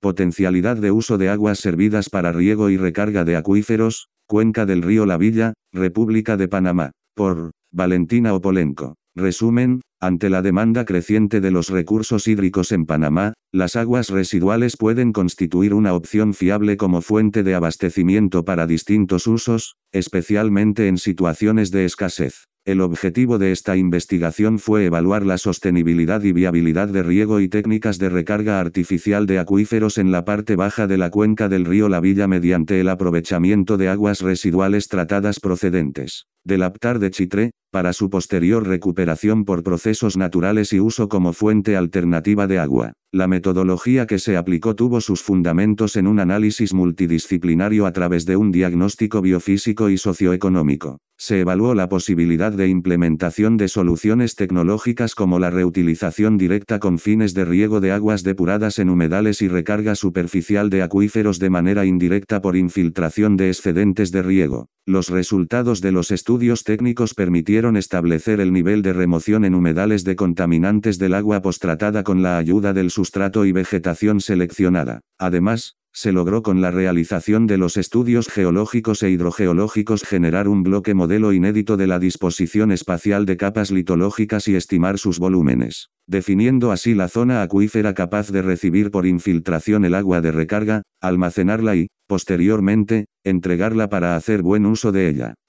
Potencialidad de uso de aguas servidas para riego y recarga de acuíferos, cuenca del río La Villa, República de Panamá. Por Valentina Opolenko. Resumen, ante la demanda creciente de los recursos hídricos en Panamá, las aguas residuales pueden constituir una opción fiable como fuente de abastecimiento para distintos usos, especialmente en situaciones de escasez. El objetivo de esta investigación fue evaluar la sostenibilidad y viabilidad de riego y técnicas de recarga artificial de acuíferos en la parte baja de la cuenca del río La Villa mediante el aprovechamiento de aguas residuales tratadas procedentes del Aptar de Chitré, para su posterior recuperación por procesos naturales y uso como fuente alternativa de agua. La metodología que se aplicó tuvo sus fundamentos en un análisis multidisciplinario a través de un diagnóstico biofísico y socioeconómico. Se evaluó la posibilidad de implementación de soluciones tecnológicas como la reutilización directa con fines de riego de aguas depuradas en humedales y recarga superficial de acuíferos de manera indirecta por infiltración de excedentes de riego. Los resultados de los estudios técnicos permitieron establecer el nivel de remoción en humedales de contaminantes del agua postratada con la ayuda del sustrato y vegetación seleccionada. Además, se logró con la realización de los estudios geológicos e hidrogeológicos generar un bloque modelo inédito de la disposición espacial de capas litológicas y estimar sus volúmenes, definiendo así la zona acuífera capaz de recibir por infiltración el agua de recarga, almacenarla y, posteriormente, entregarla para hacer buen uso de ella.